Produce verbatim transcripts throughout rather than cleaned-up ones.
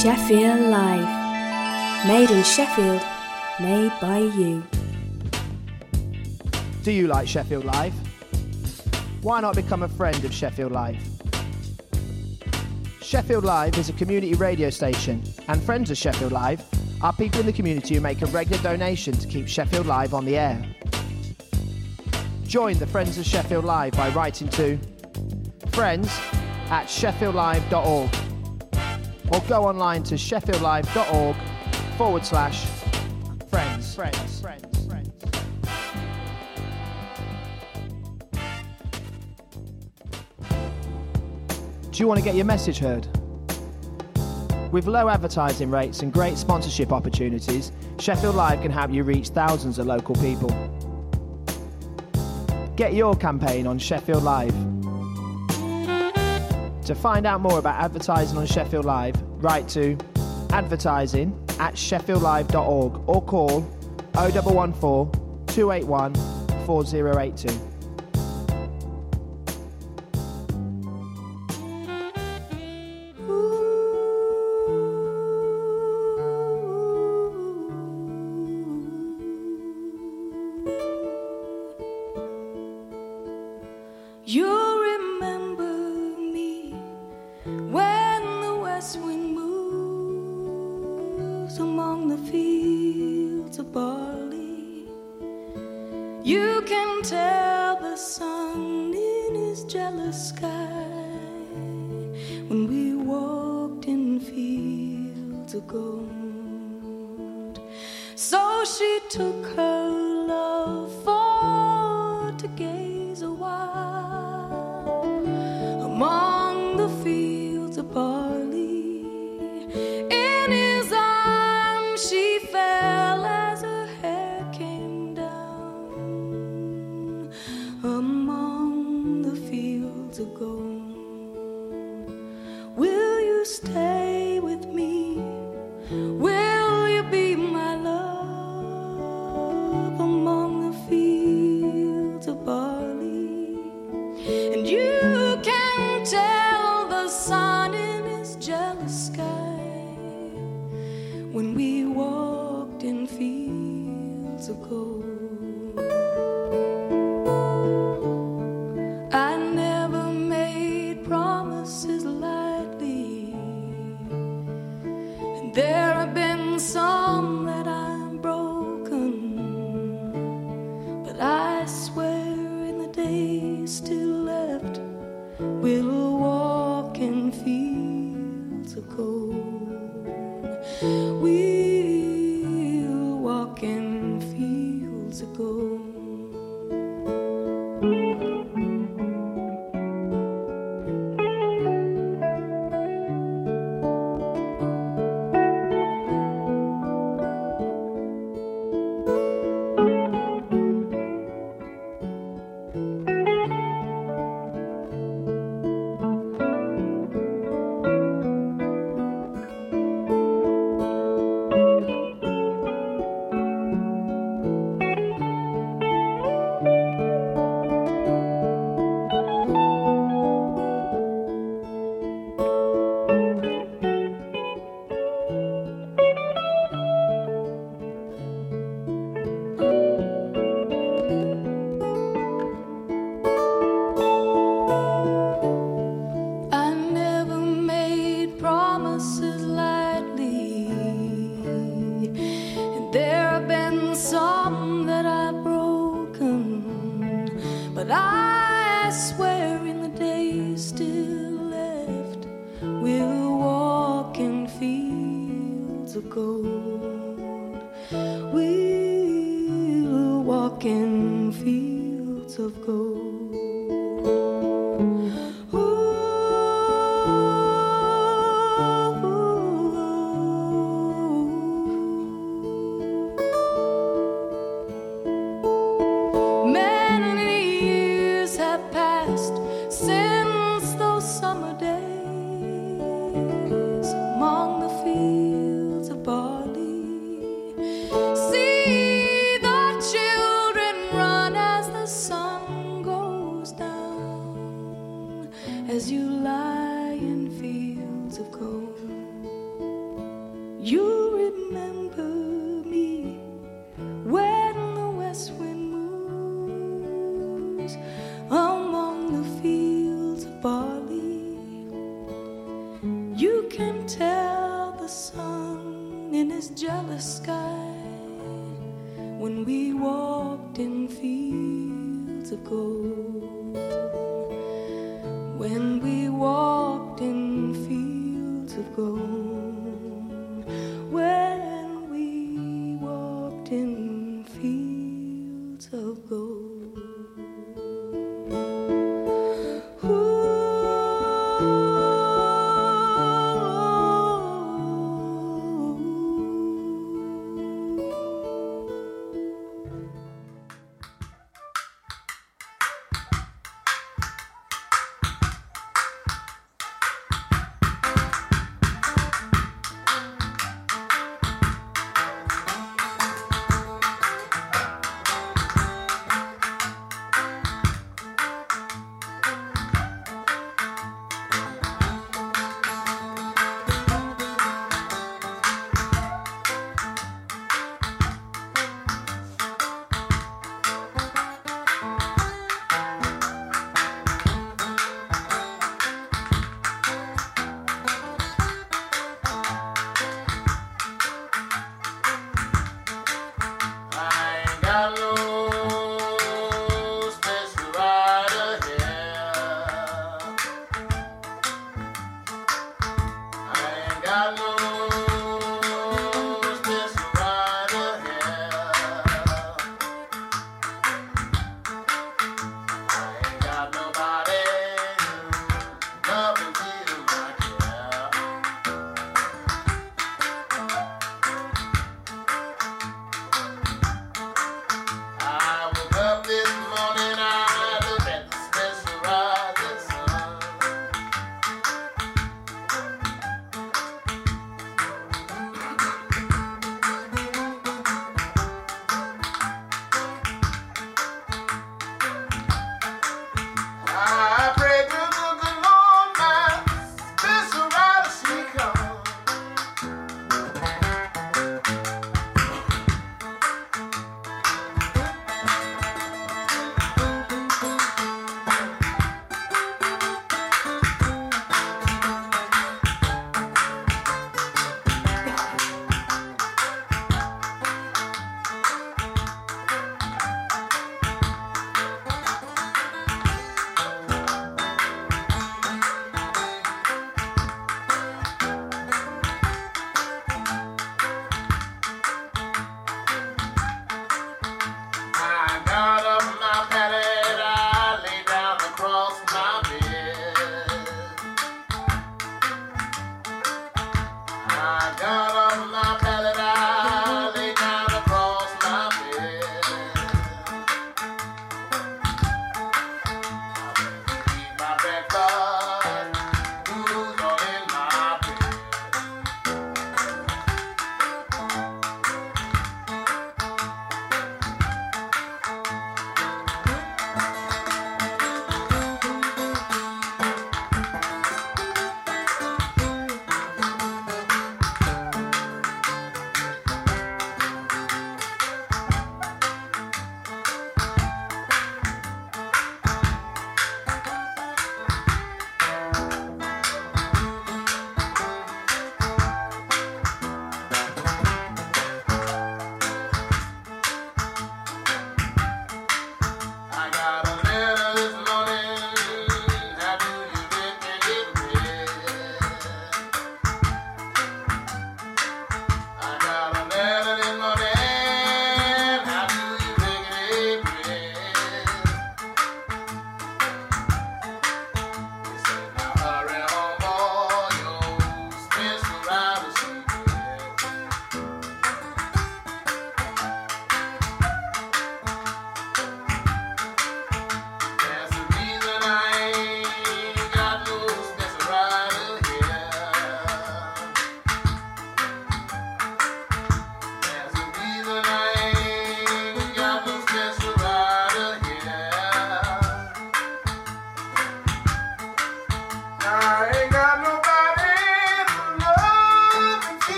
Sheffield Live. Made in Sheffield, made by you. Do you like Sheffield Live? Why not become a friend of Sheffield Live? Sheffield Live is a community radio station, and friends of Sheffield Live are people in the community who make a regular donation to keep Sheffield Live on the air. Join the Friends of Sheffield Live by writing to friends at sheffield live dot org or go online to sheffieldlive.org forward slash friends. Friends, friends, friends. Do you want to get your message heard? With low advertising rates and great sponsorship opportunities, Sheffield Live can help you reach thousands of local people. Get your campaign on Sheffield Live. To find out more about advertising on Sheffield Live, write to advertising at sheffield live dot org or call oh one one four, two eight one, four oh eight two. As you lie in fields of gold, can tell the sun in his jealous sky when we walked in fields of gold, when we walked in fields of gold, when we walked in fields of gold.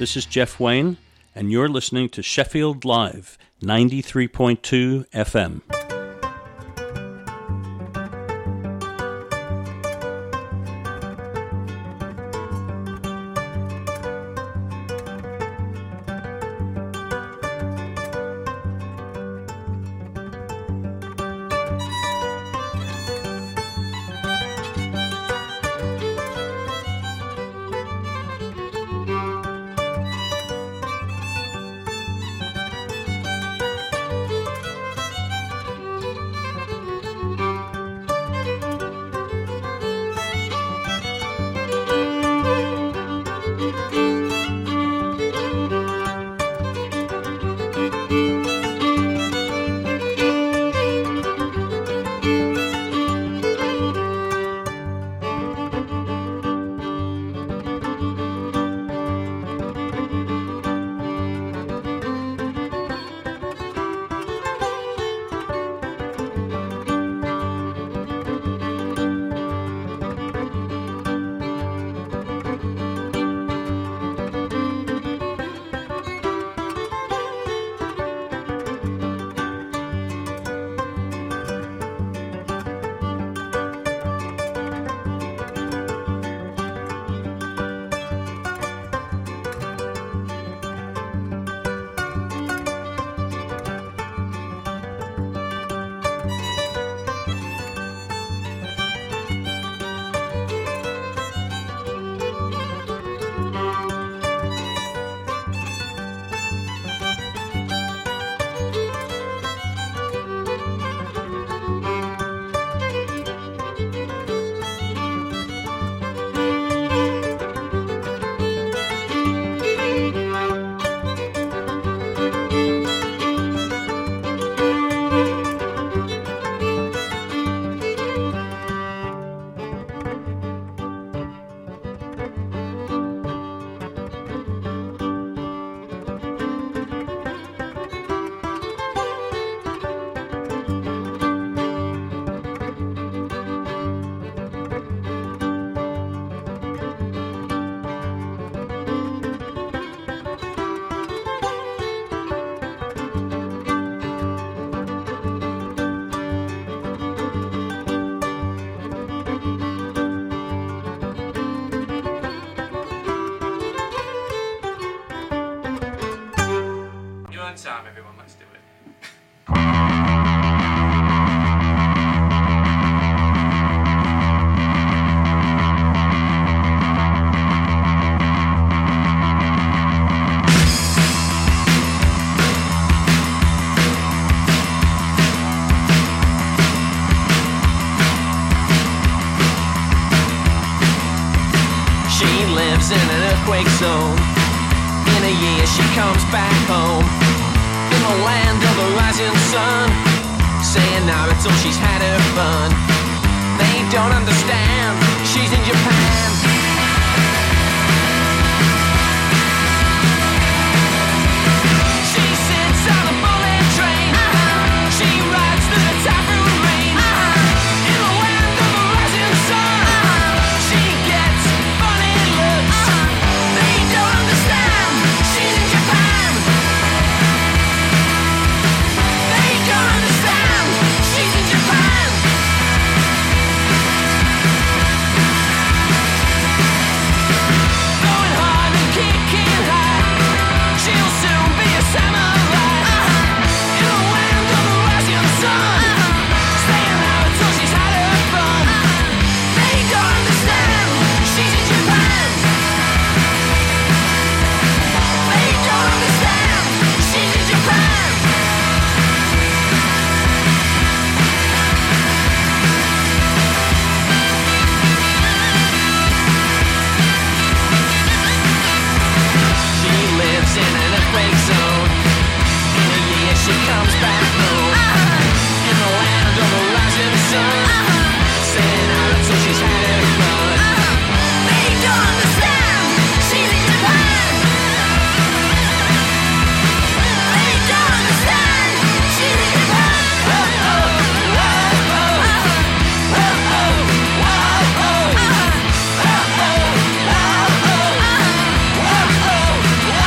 This is Jeff Wayne, and you're listening to Sheffield Live, ninety-three point two F M. Time, everyone, let's do it. She lives in an earthquake zone. In a year she comes back home. In the land of the rising sun, saying now until she's had her fun. They don't understand, she's in Japan. She sits on a bullet train. uh-huh. She rides through the typhoon rain. uh-huh. In the land of the rising sun, uh-huh. She gets funny looks. uh-huh. They don't understand, she's in Japan. Don't understand, she's in Japan. Going hard and kicking high, she'll soon be a samurai. uh-huh. In the land of the rising sun, uh-huh. Staying out until she's had her fun. uh-huh. They don't understand, she's in Japan. They don't understand, she's in Japan. In an earthquake zone. In a year she comes back home. uh-huh. In the land of the rising sun. uh-huh. Staying out until she's had her fun. uh-huh. They don't understand, she's in Japan. They don't understand, she's in Japan. Whoa, oh, whoa, oh, uh-huh. Whoa, oh, whoa, oh, uh-huh. Whoa, oh, whoa, oh, uh-huh. Whoa, oh, whoa.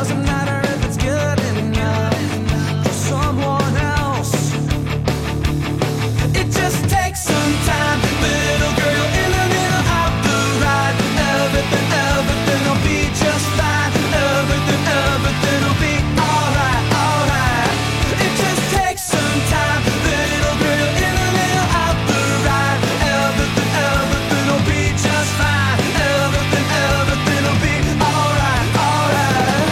Doesn't matter if it's good enough for someone else. It just takes some time, little girl, in the middle of the ride. Everything, everything will be just fine. Everything, everything will be alright, alright. It just takes some time, little girl, in the middle of the ride. Everything, everything will be just fine. Everything, everything will be alright, alright.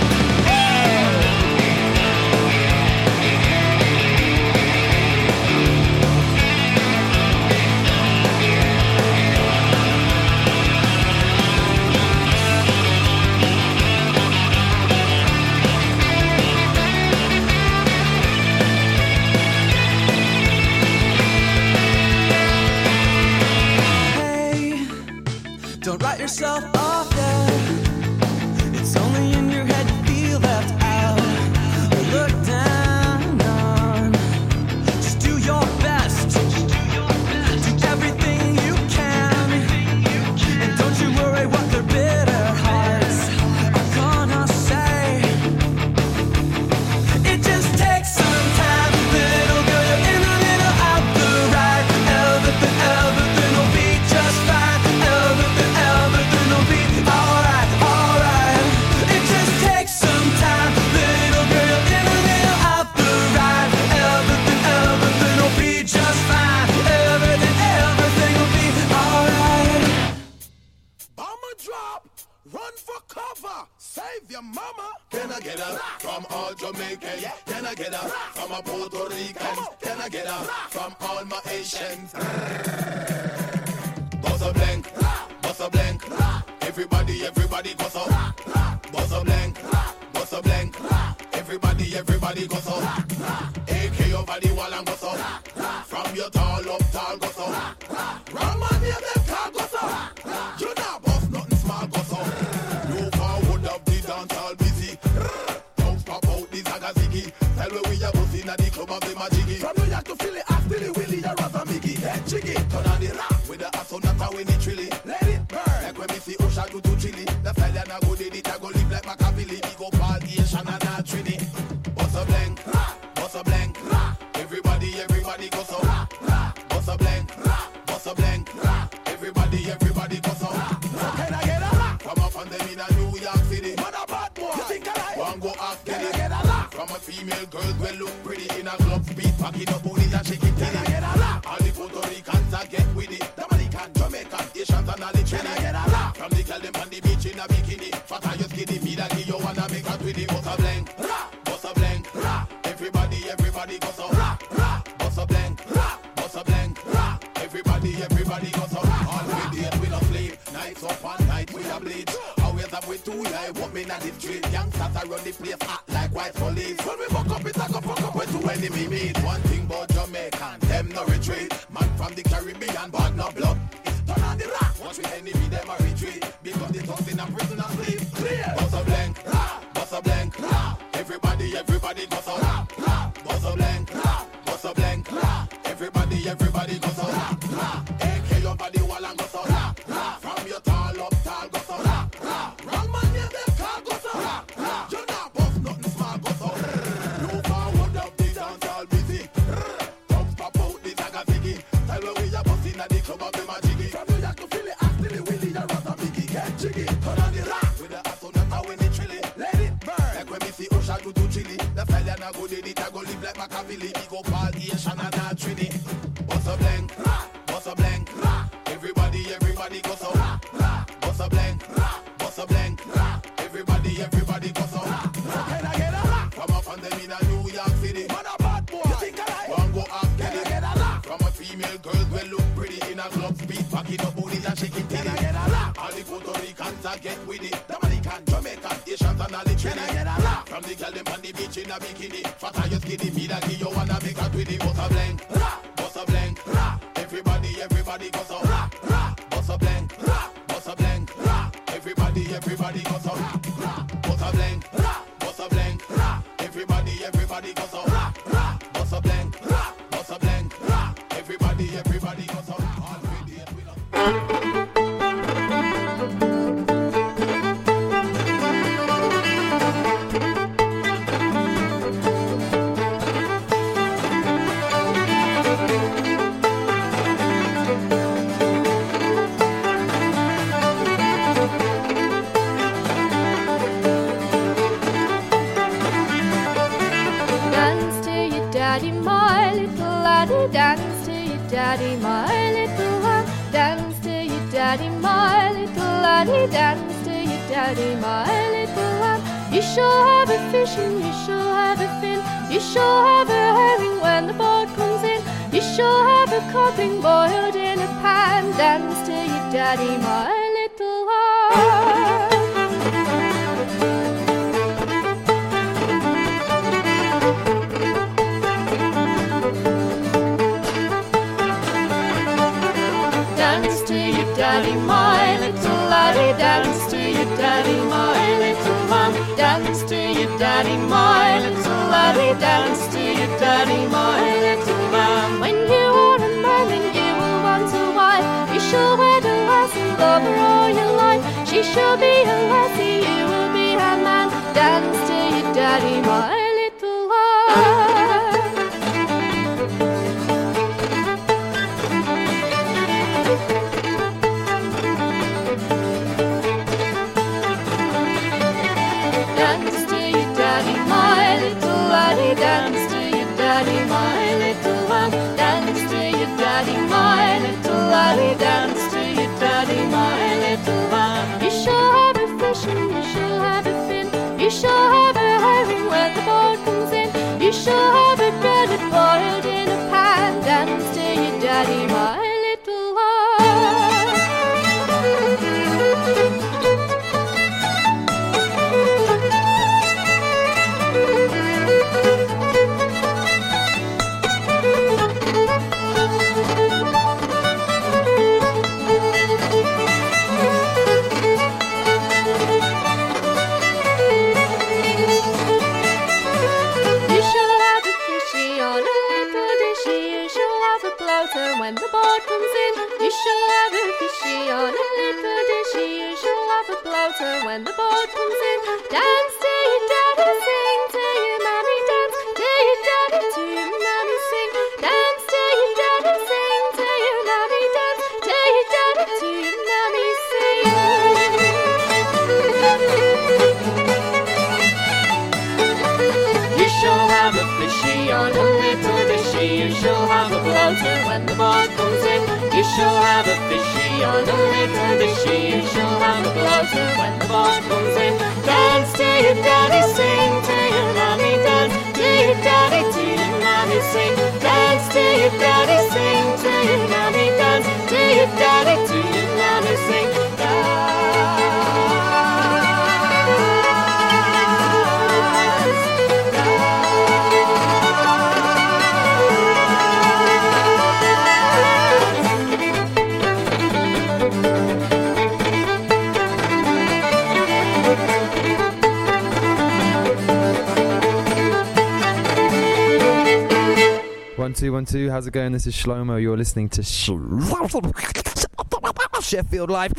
Hey, don't write yourself off yet. It's only in your head you feel left out or looked down on. Just do your best. Do everything you can. And don't you worry what their bitter hearts are gonna say. It just takes some time, little girl, you're in the middle of the ride. Everything, everything will be just fine. Everything, everything will be alright, alright. It just takes some time, little girl, you're in the middle of the ride. Everything, everything will be just fine. Everything, everything will be alright. Bomb a drop, run for cover, save your mama. Can I get a from all Jamaicans? Can I get a from a Puerto Rican? Can I get a from all my Asians? Bust a blank, bust a blank. Everybody, everybody goes up. Bust a blank, bust a blank. Everybody, everybody goes up. A K over the wall and goes up. From your tall up, tall goes up. Wrong man, near them car goes up. You not bust nothing small goes up. You forward of the dance all busy. Tongues pop out the zagazigi. Tell me we are busting at the club of the majiggy. From New York to Philly, I still it Willie, you're rather Mickey. Head jiggy, turn on the rap with the asonata when it trilly. Let it burn. Like when we see Osha do to chili. The stallion I go did it, I go live like Machiavelli. We go party in Shanana Trini. Bust a blank, bust a blank. Everybody, everybody goes so. Bust a blank, bust a blank. Everybody, everybody goes so. Can I get a rock? From up on them in a New York City. What a bad boy. You think I like? One go ask get it. Get a rock? From a female girl well look pretty in a club speed. Pack it up booty and shake it. Can I get a rock? All the Puerto Ricans are get with it. Dominican, Jamaican, Asians and all the Trini. Can I get a rock? From the girl them on the beach in a bikini. Fat and you skinny, me that give you wanna make a with it. Bust a blank, bust a blank. Everybody, everybody goes so. Bust a blank, bust a blank. Everybody, everybody goes so. All we did we don't sleep. Nights up and night we a bleach. Always up with two yeah, what me not the street. Youngsters around the place act like white police. When we fuck up it, I go fuck up with two enemy meet. One thing about Jamaican, them no retreat. Man from the Caribbean, but no blood. It's turn on the rock. Watch with enemy, them a retreat. Because the tongues in a prison and sleep. Clear. Bust a blank, bust a blank. Everybody, everybody goes so. Bust a blank, bust a blank. Everybody, everybody goes so. A K over the wall and go so. From your tall up, tall go so. Wrong man near them car go so. You not bust nothing small go so. You forward up the dance all busy. Tongues pop out the zagazigi. Tell me we are busting at the club of the majiggy. From New York to Philly, I still it Willie, you're rather Mickey. Get jiggy, turn on the rock with the asonata when it chilly. Let it burn. Like when we see Osha do to chili. The stallion I go did it, I go live like Machiavelli. We go party in Shanana Trini. Bust a blank, bust a blank. Everybody, everybody goes so. Bust a blank, bust a blank. Everybody, everybody goes so. Can I get a rock? From up on them in a New York City. What a bad boy. You think I like? One go ask get it. Get a rock? From a female girl well look pretty in a club speed. Pack it up booty and shake it. Can I get a rock? All the Puerto Ricans are get with it. Dominican, Jamaican, Asians and all the Trini. Can I get a rock? From the girl them on the beach in a bikini. Fat and you skinny, me that give you wanna make a twinny. Bust a blank, bust a blank. Everybody, everybody goes so. Bust a blank, bust a blank. Everybody, everybody goes so. Bust a blank, bust a blank. Everybody, everybody goes so. Bust a blank, bust a blank. Everybody, everybody goes so. All we did, we don't. daddy, my little laddie. Dance to your daddy, my little lad. Dance to your daddy, my little laddie. Dance to your daddy, my little lad. You shall have a fish and you shall have a fin. You shall have a herring when the boat comes in. You shall have a codling boiled in a pan. Dance to your daddy, my little lad. Dance to your daddy, my little laddie. Dance to your daddy, my little man. Dance to your daddy, my little laddie. Dance to your daddy, my little man. When you are a man and you will want a wife, you shall wed a lass and love her all your life. She shall be a lassie, you will be her man. Dance to your daddy, my little lad. Dance to your daddy, my little laddie. Dance to your daddy, my little lad. Dance to your daddy, my little laddie. Dance to your daddy, my little lad. You shall have a fish and you shall have a fin. You shall have a herring when the boat comes in. You shall have a breaded boiled in a pan. Dance to your daddy, my little lad. You shall have a fishy on a little dishy. You shall have a bloater when the boat comes in. You shall have a fishy on a little dishy. You shall have a bloater when the boat comes in. Dance to your daddy, sing to your mammy. Dance to your daddy, to your mammy, sing. Dance to your daddy, sing to your mammy. Dance to your daddy, to your mammy, sing. You shall have a fishy on a little dishy. You shall have a bloater when the boat comes in. You shall have a fishy on a little dishy. You shall have a bloater when the boat comes in. Dance to your daddy, sing to your mammy. Dance to your daddy, to your mammy, sing. Dance to your daddy, sing to your mammy. Dance to your daddy, to your mammy, sing. One two one two. How's it going? This is Shlomo. You're listening to Sh- Sheffield Live.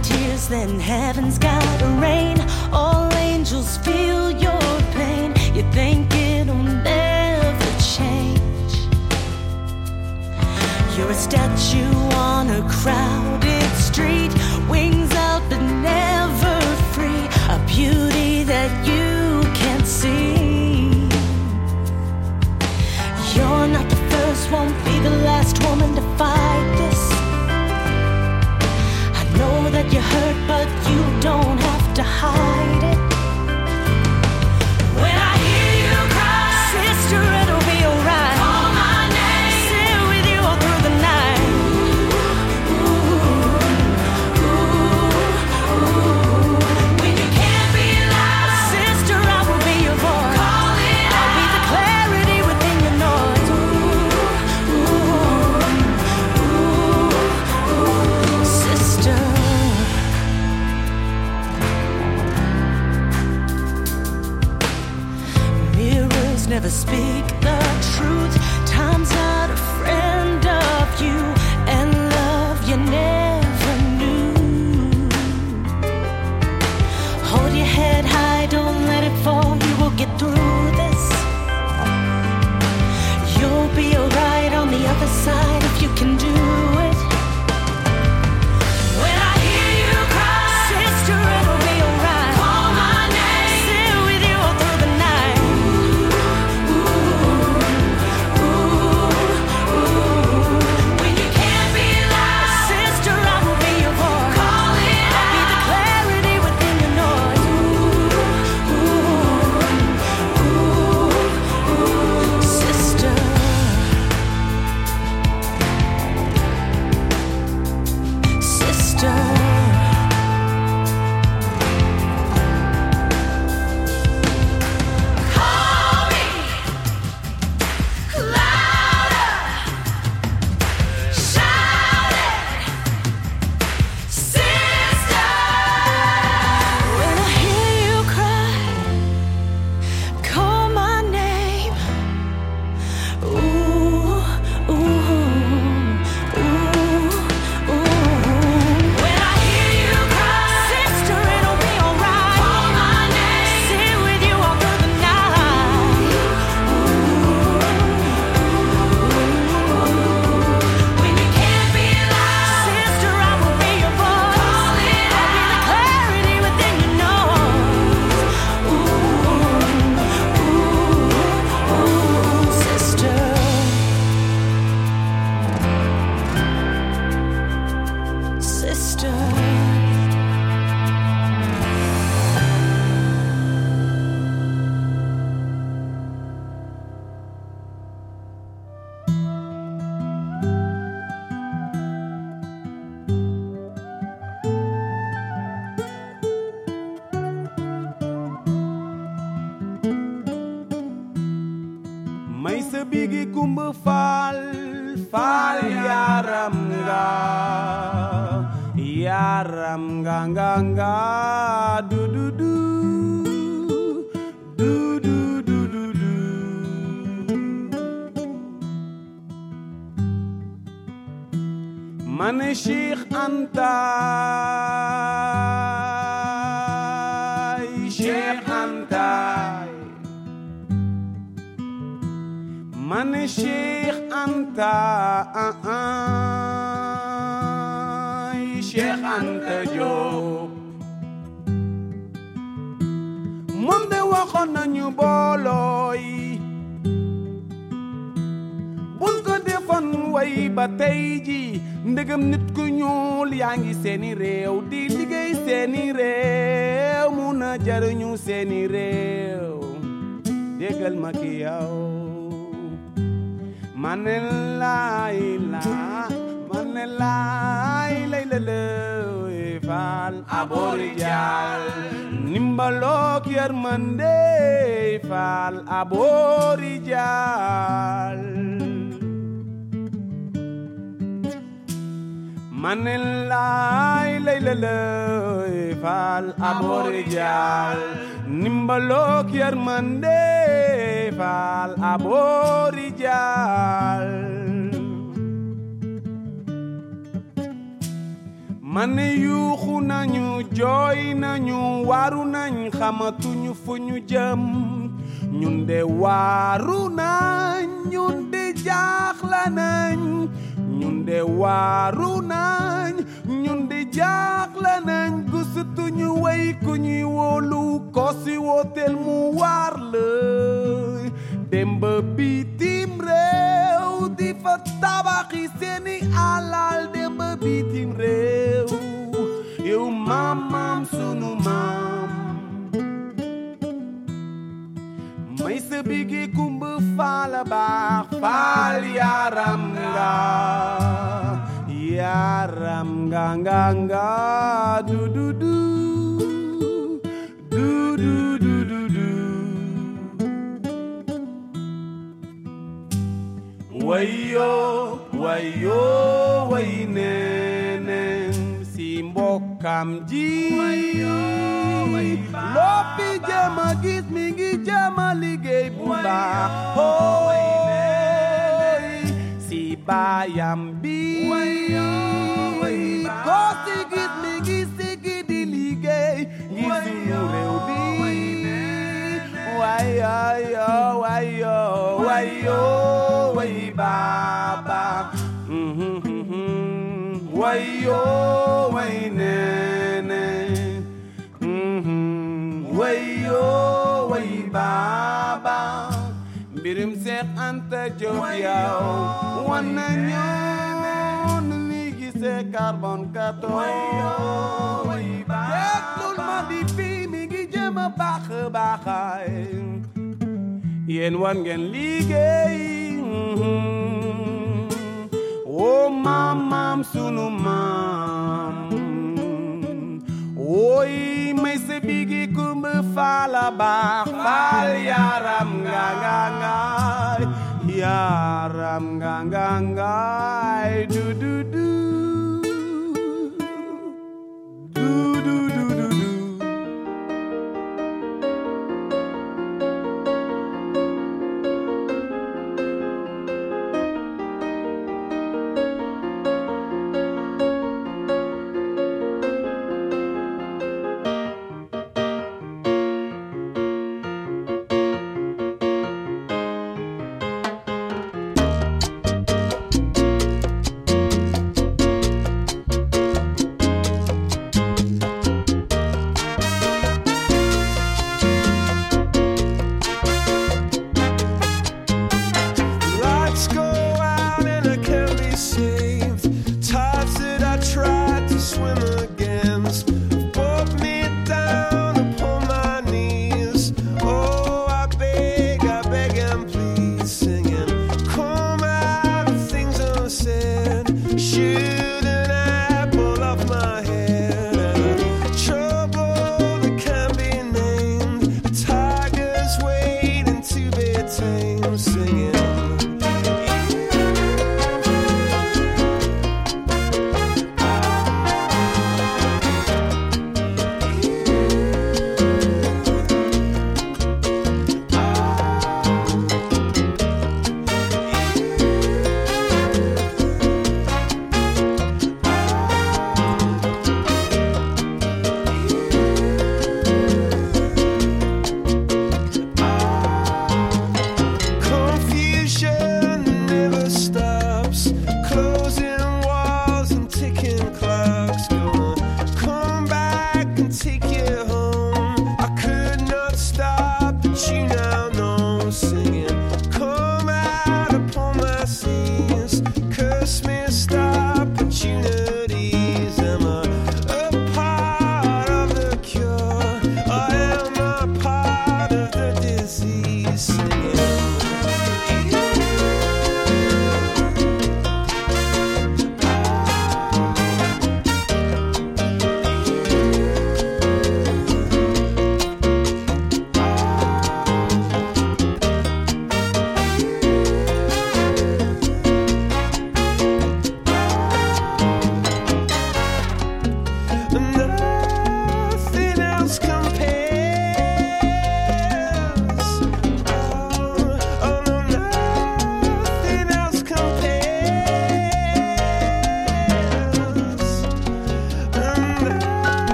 tears, then heaven's gotta rain. All angels feel your pain. You think it'll never change. You're a statue on a crowded street, wings out but never free, a beauty that you can't see. You're not the first, won't be the last woman to fight this. I know that you're hurt, but you don't have to hide it. When I hear you cry, sister, it'll be alright. Call my name, sit with you all through the night. Ooh, ooh, ooh, ooh. When you can't be loud, sister, I will be your voice. Call it out. I'll be the clarity within your noise. Ooh, ooh, ooh, ooh. Sister. Mirrors never speak the truth. Time's not a friend of you, and love you never knew. Hold your head high, don't let it fall. You will get through this. You'll be alright on the other side if you can do it. When I hear you cry, sister, it'll be alright. Call my name, sit with you all through the night. Ooh, ooh, ooh. When you can't be loud, sister, I will be your voice. Call it out. I'll be the clarity within your noise. Ooh, ooh, ooh, ooh. Sister. Sister. Call me louder, shout it, sister. When I hear you cry, call my name. Ooh, ooh, ooh, ooh. When I hear you cry, sister, it'll be alright. Call my name, sit with you all through the night. When you can't be loud, sister, I will be your voice. Call it out. I'll be the clarity within your nose. Ooh, ooh, ooh, sister. Sister. may sa bigi kumba faal faal yaram nga yaram nga nga nga du du du du du du du du mane Cheikh Anta Cheikh Anta mane Cheikh Anta ah ah Cheikh Anta Diop moom de waxoon nañu boolooy buñ ko defoon way ba tey ji ndegam nit ku ñuul yaa ngi seeni réew di liggéey seeni réew mun a jariñu seeni réew déggal ma ki yow manelai la manelai lay la lay fal aborijal nimbalok yermande fal aborijal manelai lay la lay fal aborijal nimbalok yermande fal aborijal man yuuxu nañu jooy nañu waaru nañ xamatuñu fu ñu jëm ñun de waaru nañ ñun de jaaxle nañ ñun de waaru nañ ñun de jaaxle nañ gisutuñu way ku ñuy wóolu ko si wooteel mu waar la demb bitim réew di fa tabaxi seeni alal demb bitim réew yow maam maam sunu maam may sa bigi kumba faala baax faal yaram nga yaram nga nga nga du du du du du du du du wayo wayo way neneen si mbokkam ji loo fi jama gis mi ngi jama liggéey bu baax hooy si baayam bi ko si gis mi ngi sigi di liggéey ngir sunu réew bi wayo wayo wayo way baba wayo way nene wayo way baba mbirum Seex Anta Jóob yow wan nañu nu ni gisee carbone quatorze déglul ma di fii mi ngi jëm a baax baaxaay yéen war ngeen liggéey o maam maam sunu maam oy may sa bigi kumba faala baax faal yaram nga nga nga yaram nga nga nga du du du du du du du du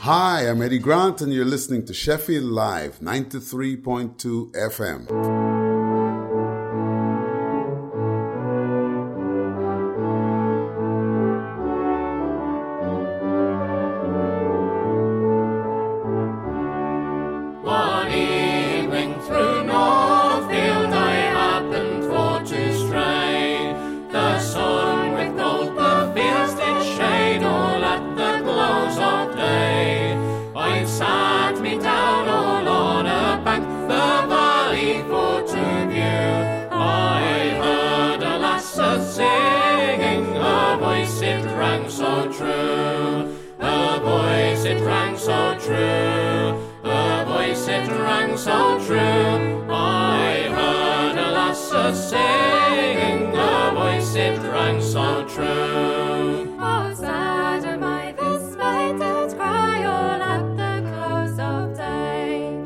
Hi, I'm Eddie Grant, and you're listening to Sheffield Live, ninety-three point two F M. One evening through Northfield I happened for to stray. The sun with gold the fields did shade all at the close of day. I sat me down all on a bank, the valley for to view. I heard a lass a-singing, her voice it rang so true. Her voice it rang so true. Her voice it rang so true. I heard a lass a-singing, her voice it rang so true. Oh, sad am I, this maid did cry all at the close of day.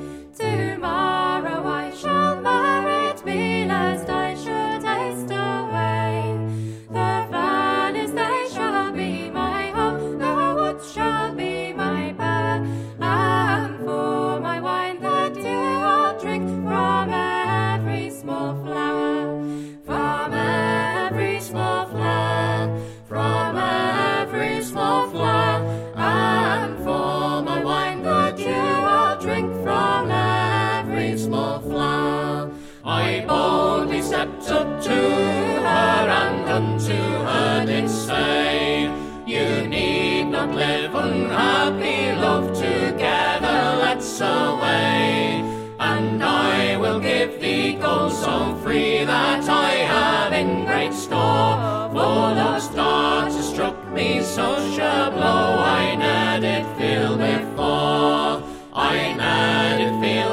Tomorrow I shall married be, lest I should haste away. The valleys they shall be my home, the woods shall be my bed, and for my wine the dew I'll drink from every small flower, from every small flower, from every small flower, and for my wine the dew I'll drink from every small flower. I boldly stepped up to her and unto her did say, you need not live unhappy, love, together let's away. And I will give thee gold so free that I have in great store. For those darts struck me such a blow I ne'er did feel before. I ne'er did feel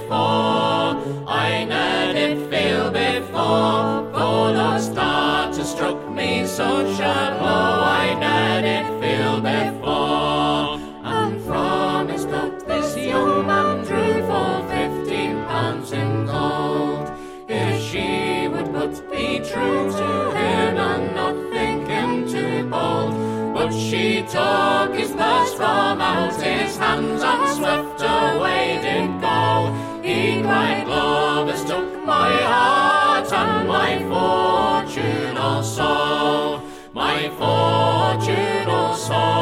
before. I ne'er did feel before. For those darts struck me such a blow I ne'er did feel before. And from his coat this young man drew full fifteen pounds in gold. If she would but be true to him and not think him too bold. But she took his purse from out his hands and swept away did go. He cried, Glover's took my heart and my fortune also, my fortune also.